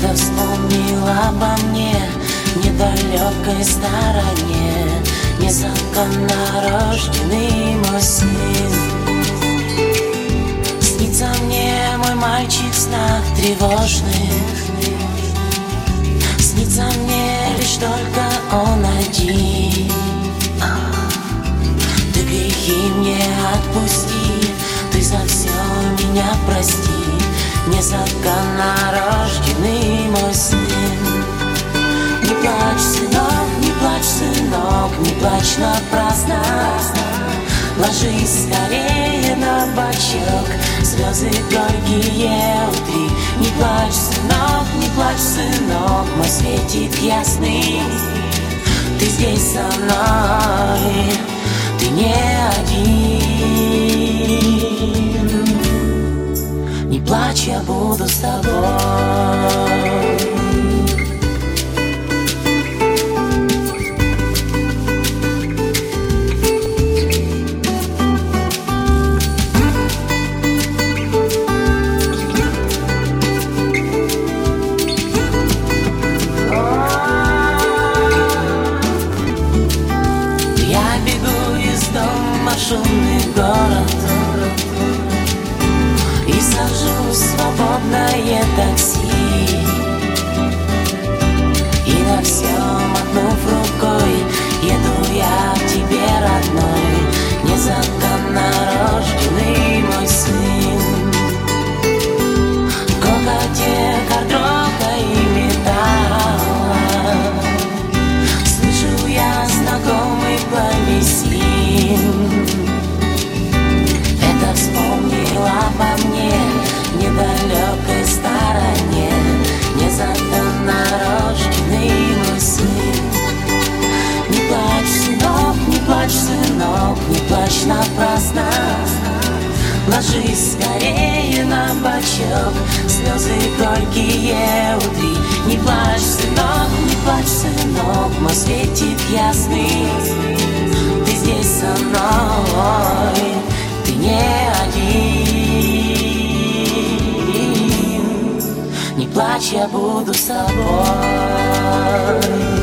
Это вспомнил обо мне, недалекой стороне, незаконно рожденный мой сын. Снится мне мой мальчик в снах тревожных, снится мне лишь только он один. Ты грехи мне отпусти, ты за все меня прости, незаконно рожденный мой сын. Не плачь, сынок, не плачь, сынок, не плачь напрасно. Ложись скорее на бочок, слезы горькие утри. Не плачь, сынок, мой светик ясный. Ты здесь со мной, ты не один. Не плачь, я буду с тобой. Шумный город и сажусь в свободное такси, и на все махнув рукой, еду я к тебе, родной, незаконно рожденный мой сын. В грохоте кардрока и металла слышу я знакомый клавесин. Обо мне, недалекой стороне, незаконно рожденный мой сын. Не плачь, сынок, не плачь, сынок, не плачь напрасно. Ложись скорее на бочок, слезы горькие утри. Не плачь, сынок, мой светик ясный. Ты здесь со мной, ты не один. Не плачь, я буду с тобой.